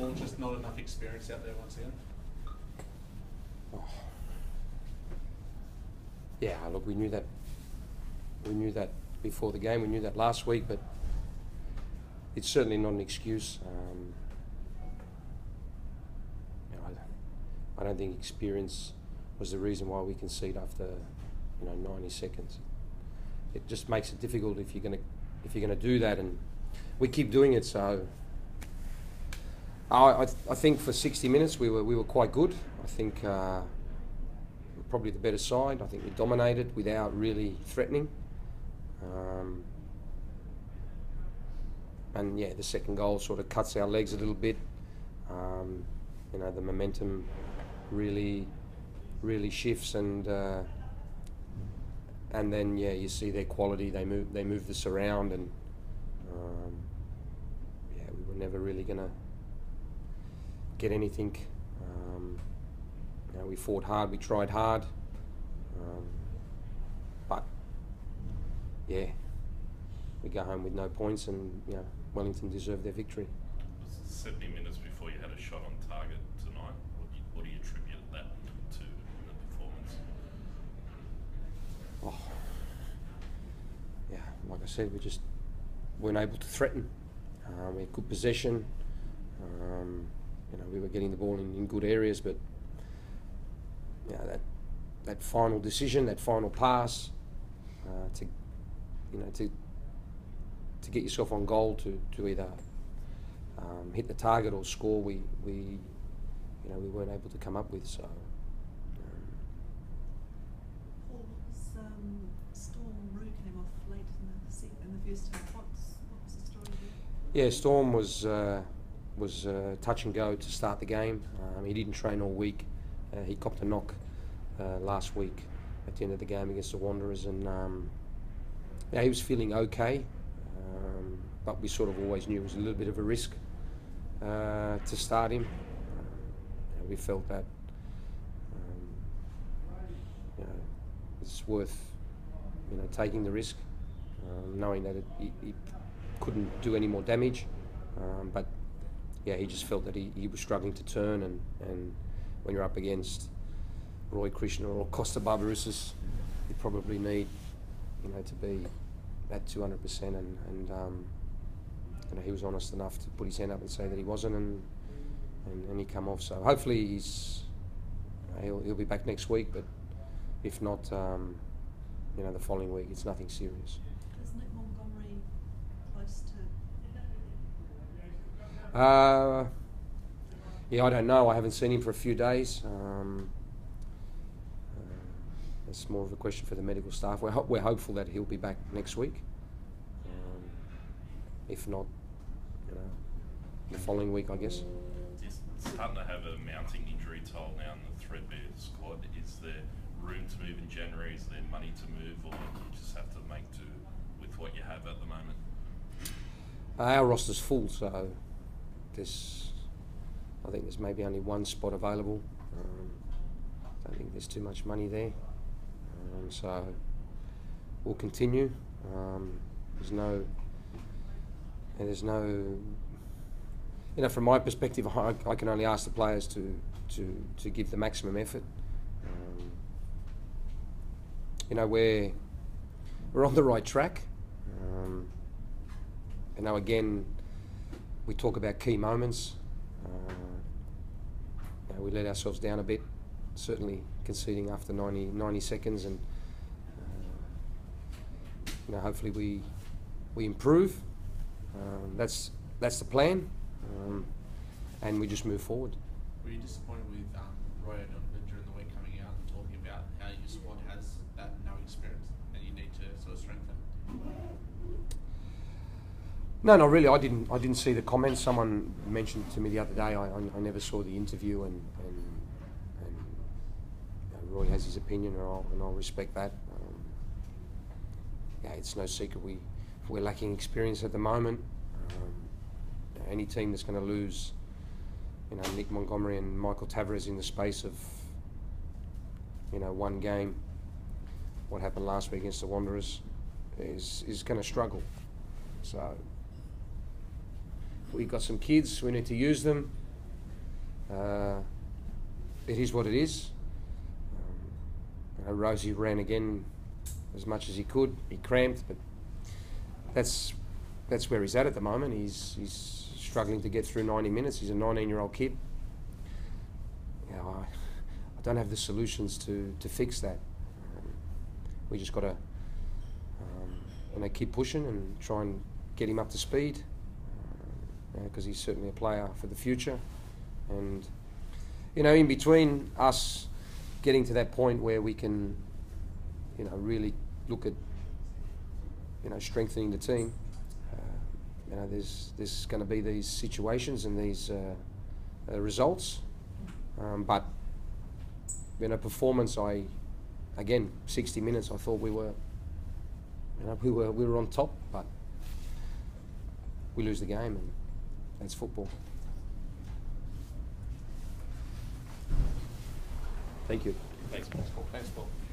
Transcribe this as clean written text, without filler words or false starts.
and just not enough experience out there once again? Oh. Yeah, look, we knew that. We knew that before the game. We knew that last week, but it's certainly not an excuse. I don't think experience was the reason why we concede after 90 seconds. It just makes it difficult if you're gonna do that, and we keep doing it. So I think for 60 minutes we were quite good. I think we're probably the better side. I think we dominated without really threatening. And yeah, the second goal sort of cuts our legs a little bit. The momentum really shifts, and then you see their quality. They move this around, and we were never really gonna get anything. We fought hard, we tried hard, but yeah, we go home with no points, and Wellington deserved their victory. Was it 70 minutes before you had a shot on target tonight? What do you attribute that to the performance? Like I said, we just weren't able to threaten. We had good possession. We were getting the ball in good areas, but that final decision, that final pass, to get yourself on goal to either hit the target or score, we weren't able to come up with. So. Storm Roux came off late in the first half. What was the story there? Yeah, Storm was touch and go to start the game. He didn't train all week. He copped a knock last week at the end of the game against the Wanderers, and he was feeling okay, but we sort of always knew it was a little bit of a risk to start him. We felt that it's worth taking the risk, knowing that he couldn't do any more damage, but he just felt that he was struggling to turn, and when you're up against Roy Krishna or Costa Barbarouses, you probably need to be at 200%, and he was honest enough to put his hand up and say that he wasn't, and he come off. So hopefully he'll be back next week, but if not, the following week. It's nothing serious. Is Nick Montgomery close to? I don't know. I haven't seen him for a few days. It's more of a question for the medical staff. We're hopeful that he'll be back next week. If not, the following week, I guess. It's starting to have a mounting injury toll now in the threadbare squad. Is there room to move in January? Is there money to move, or do you just have to make do with what you have at the moment? Our roster's full, so I think there's maybe only one spot available. I don't think there's too much money there. So we'll continue. There's no, from my perspective, I can only ask the players to give the maximum effort. We're on the right track. Again, we talk about key moments. We let ourselves down a bit, certainly conceding after 90 seconds, and hopefully we improve. That's the plan, and we just move forward. Were you disappointed with Roy O'Donovan during the week coming out and talking about how your squad has that no experience and you need to sort of strengthen? No, not really. I didn't see the comments. Someone mentioned to me the other day. I never saw the interview, and Roy has his opinion, and I'll respect that. It's no secret we're lacking experience at the moment. Any team that's going to lose, Nick Montgomery and Michael Tavares in the space of, one game, what happened last week against the Wanderers, is going to struggle. So we've got some kids. We need to use them. it is what it is. Rosie ran again as much as he could. He cramped, but that's where he's at the moment. He's struggling to get through 90 minutes. He's a 19-year-old kid. You know, I don't have the solutions to fix that. We just got to keep pushing and try and get him up to speed, because he's certainly a player for the future. And you know, in between us getting to that point where we can, you know, really look at, you know, strengthening the team, you know, there's going to be these situations and these results, but you know, performance. Again, 60 minutes. I thought we were, you know, we were on top, but we lose the game, and that's football. Thank you. Thanks, Paul. Thanks, Paul.